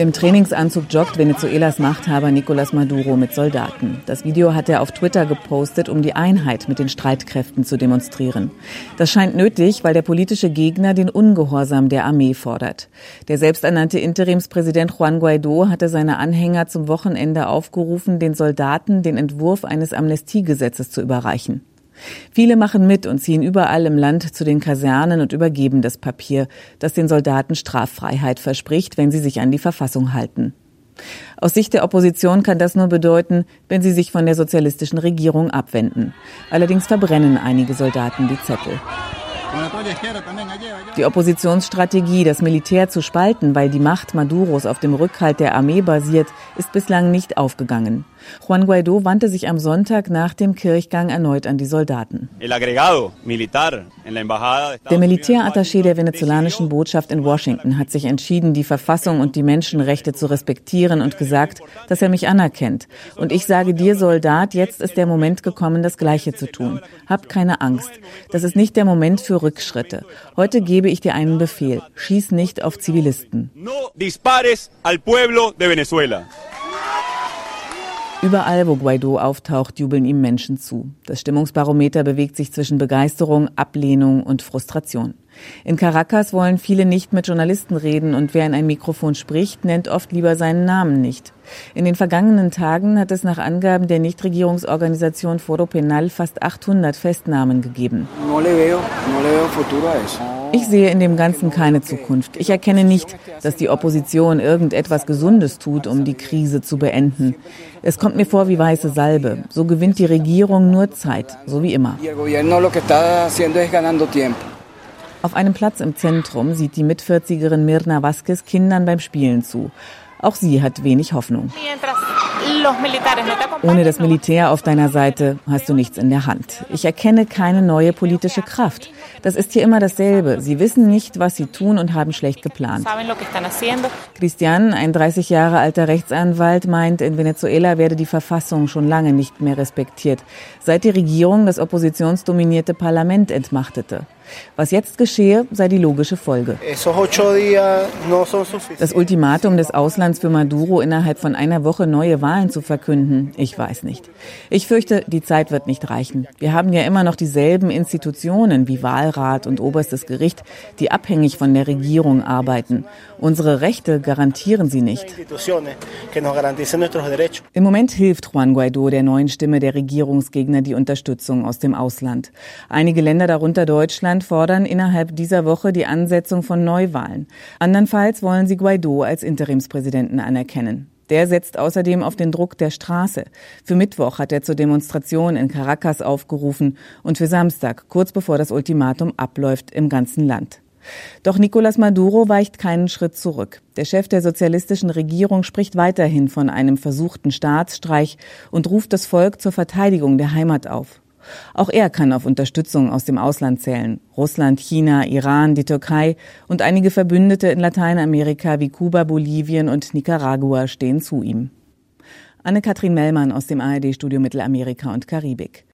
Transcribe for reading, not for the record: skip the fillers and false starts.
Im Trainingsanzug joggt Venezuelas Machthaber Nicolás Maduro mit Soldaten. Das Video hat er auf Twitter gepostet, um die Einheit mit den Streitkräften zu demonstrieren. Das scheint nötig, weil der politische Gegner den Ungehorsam der Armee fordert. Der selbsternannte Interimspräsident Juan Guaidó hatte seine Anhänger zum Wochenende aufgerufen, den Soldaten den Entwurf eines Amnestiegesetzes zu überreichen. Viele machen mit und ziehen überall im Land zu den Kasernen und übergeben das Papier, das den Soldaten Straffreiheit verspricht, wenn sie sich an die Verfassung halten. Aus Sicht der Opposition kann das nur bedeuten, wenn sie sich von der sozialistischen Regierung abwenden. Allerdings verbrennen einige Soldaten die Zettel. Die Oppositionsstrategie, das Militär zu spalten, weil die Macht Maduros auf dem Rückhalt der Armee basiert, ist bislang nicht aufgegangen. Juan Guaidó wandte sich am Sonntag nach dem Kirchgang erneut an die Soldaten. Der Militärattaché der venezolanischen Botschaft in Washington hat sich entschieden, die Verfassung und die Menschenrechte zu respektieren und gesagt, dass er mich anerkennt. Und ich sage dir, Soldat, jetzt ist der Moment gekommen, das Gleiche zu tun. Hab keine Angst. Das ist nicht der Moment für Rückschritte. Heute gebe ich dir einen Befehl. Schieß nicht auf Zivilisten. Überall, wo Guaidó auftaucht, jubeln ihm Menschen zu. Das Stimmungsbarometer bewegt sich zwischen Begeisterung, Ablehnung und Frustration. In Caracas wollen viele nicht mit Journalisten reden und wer in ein Mikrofon spricht, nennt oft lieber seinen Namen nicht. In den vergangenen Tagen hat es nach Angaben der Nichtregierungsorganisation Foro Penal fast 800 Festnahmen gegeben. Ich sehe in dem Ganzen keine Zukunft. Ich erkenne nicht, dass die Opposition irgendetwas Gesundes tut, um die Krise zu beenden. Es kommt mir vor wie weiße Salbe. So gewinnt die Regierung nur Zeit, so wie immer. Auf einem Platz im Zentrum sieht die Mit-40erin Mirna Vázquez Kindern beim Spielen zu. Auch sie hat wenig Hoffnung. Ohne das Militär auf deiner Seite hast du nichts in der Hand. Ich erkenne keine neue politische Kraft. Das ist hier immer dasselbe. Sie wissen nicht, was sie tun und haben schlecht geplant. Cristian, ein 30 Jahre alter Rechtsanwalt, meint, in Venezuela werde die Verfassung schon lange nicht mehr respektiert, seit die Regierung das oppositionsdominierte Parlament entmachtete. Was jetzt geschehe, sei die logische Folge. Das Ultimatum des Auslands für Maduro, innerhalb von einer Woche neue Wahlen zu verkünden, ich weiß nicht. Ich fürchte, die Zeit wird nicht reichen. Wir haben ja immer noch dieselben Institutionen wie Wahlrat und oberstes Gericht, die abhängig von der Regierung arbeiten. Unsere Rechte garantieren sie nicht. Im Moment hilft Juan Guaidó der neuen Stimme der Regierungsgegner die Unterstützung aus dem Ausland. Einige Länder, darunter Deutschland, fordern innerhalb dieser Woche die Ansetzung von Neuwahlen. Andernfalls wollen sie Guaidó als Interimspräsidenten anerkennen. Der setzt außerdem auf den Druck der Straße. Für Mittwoch hat er zur Demonstration in Caracas aufgerufen und für Samstag, kurz bevor das Ultimatum abläuft, im ganzen Land. Doch Nicolás Maduro weicht keinen Schritt zurück. Der Chef der sozialistischen Regierung spricht weiterhin von einem versuchten Staatsstreich und ruft das Volk zur Verteidigung der Heimat auf. Auch er kann auf Unterstützung aus dem Ausland zählen. Russland, China, Iran, die Türkei und einige Verbündete in Lateinamerika wie Kuba, Bolivien und Nicaragua stehen zu ihm. Anne-Kathrin Mellmann aus dem ARD-Studio Mittelamerika und Karibik.